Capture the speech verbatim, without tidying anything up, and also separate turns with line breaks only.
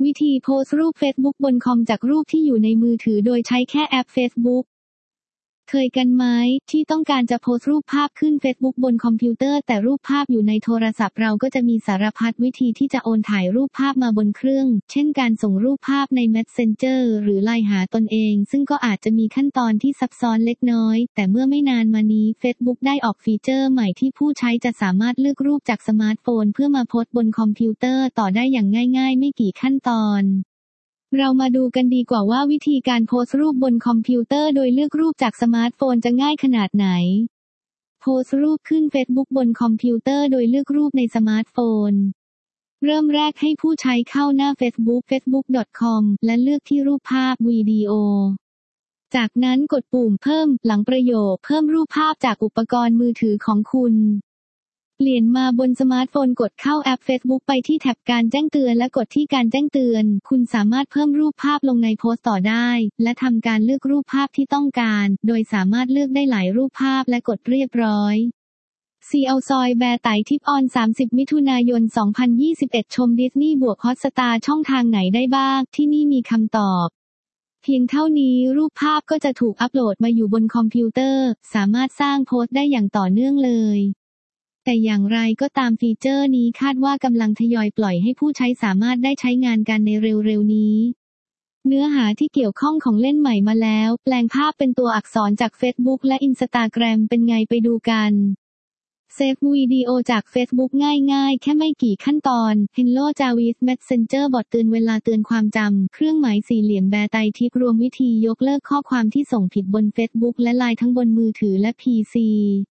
วิธีโพสต์รูป Facebook บนคอมจากรูปที่อยู่ในมือถือโดยใช้แค่แอป Facebookเคยกันไหมที่ต้องการจะโพสต์รูปภาพขึ้น Facebook บนคอมพิวเตอร์แต่รูปภาพอยู่ในโทรศัพท์เราก็จะมีสารพัดวิธีที่จะโอนถ่ายรูปภาพมาบนเครื่องเช่นการส่งรูปภาพใน Messenger หรือ ไลน์ หาตนเองซึ่งก็อาจจะมีขั้นตอนที่ซับซ้อนเล็กน้อยแต่เมื่อไม่นานมานี้ Facebook ได้ออกฟีเจอร์ใหม่ที่ผู้ใช้จะสามารถเลือกรูปจากสมาร์ทโฟนเพื่อมาโพสต์บนคอมพิวเตอร์ต่อได้อย่างง่ายๆไม่กี่ขั้นตอนเรามาดูกันดีกว่าว่าวิธีการโพสต์รูปบนคอมพิวเตอร์โดยเลือกรูปจากสมาร์ทโฟนจะง่ายขนาดไหนโพสต์รูปขึ้น Facebook บนคอมพิวเตอร์โดยเลือกรูปในสมาร์ทโฟนเริ่มแรกให้ผู้ใช้เข้าหน้า Facebook เฟซบุ๊ก ดอท คอม และเลือกที่รูปภาพวิดีโอจากนั้นกดปุ่มเพิ่มหลังประโยคเพิ่มรูปภาพจากอุปกรณ์มือถือของคุณเปลี่ยนมาบนสมาร์ทโฟนกดเข้าแอป Facebook ไปที่แท็บการแจ้งเตือนและกดที่การแจ้งเตือนคุณสามารถเพิ่มรูปภาพลงในโพสต์ต่อได้และทำการเลือกรูปภาพที่ต้องการโดยสามารถเลือกได้หลายรูปภาพและกดเรียบร้อยซีเอาซอยแบร์ไตทิปออนสามสิบมิถุนายนสองพันยี่สิบเอ็ดชมดิสนีย์บวกฮอตสตาร์ช่องทางไหนได้บ้างที่นี่มีคำตอบเพียงเท่านี้รูปภาพก็จะถูกอัปโหลดมาอยู่บนคอมพิวเตอร์สามารถสร้างโพสต์ได้อย่างต่อเนื่องเลยแต่อย่างไรก็ตามฟีเจอร์นี้คาดว่ากำลังทยอยปล่อยให้ผู้ใช้สามารถได้ใช้งานกันในเร็วๆนี้เนื้อหาที่เกี่ยวข้องของเล่นใหม่มาแล้วแปลงภาพเป็นตัวอักษรจาก Facebook และ Instagram เป็นไงไปดูกันเซฟวิดีโอจาก Facebook ง่ายๆแค่ไม่กี่ขั้นตอน Hello Jarvis Messenger บอทเตือนเวลาเตือนความจำเครื่องหมายสี่เหลี่ยมแบร์ไตทิปรวมวิธียกเลิกข้อความที่ส่งผิดบน Facebook และ ไลน์ ทั้งบนมือถือและ พี ซี